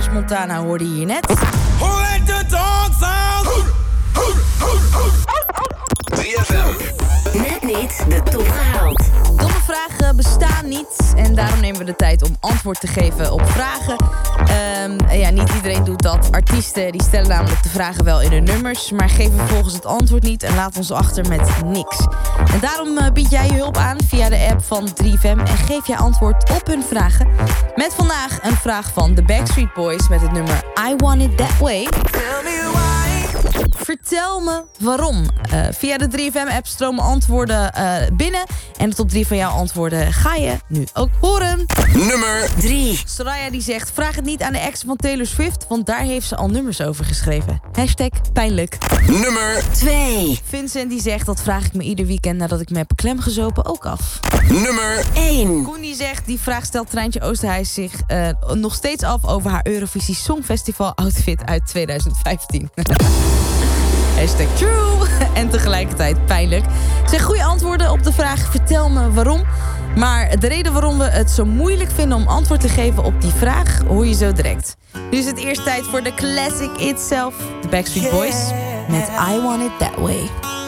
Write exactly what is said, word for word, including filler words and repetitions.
French Montana hoorde je hier net. Who let the dogs out? drie F M. Net niet de top gehaald. Domme vragen bestaan niet. En daarom nemen we de tijd om antwoord te geven op vragen. Um, ja, niet iedereen doet dat. Artiesten die stellen namelijk de vragen wel in hun nummers, maar geven vervolgens het antwoord niet en laten ons achter met niks. En daarom uh, bied jij je hulp aan via de app van drie F M en geef jij antwoord op hun vragen. Met vandaag een vraag van de Backstreet Boys met het nummer I Want It That Way. Tell me why. Vertel me waarom. Uh, via de drie F M-app stromen antwoorden uh, binnen. En de top drie van jouw antwoorden ga je nu ook horen. Nummer drie. Soraya die zegt, vraag het niet aan de ex van Taylor Swift, want daar heeft ze al nummers over geschreven. Hashtag pijnlijk. Nummer twee. Vincent die zegt, dat vraag ik me ieder weekend nadat ik me heb klemgezopen ook af. Nummer één. Koen die zegt, die vraag stelt Treintje Oosterhuis zich uh, nog steeds af over haar Eurovisie Songfestival outfit uit tweeduizend vijftien. Hashtag true. En tegelijkertijd pijnlijk. Zeg goede antwoorden op de vraag, vertel me waarom. Maar de reden waarom we het zo moeilijk vinden om antwoord te geven op die vraag, hoor je zo direct. Nu is het eerst tijd voor de classic itself. De Backstreet Boys met I Want It That Way.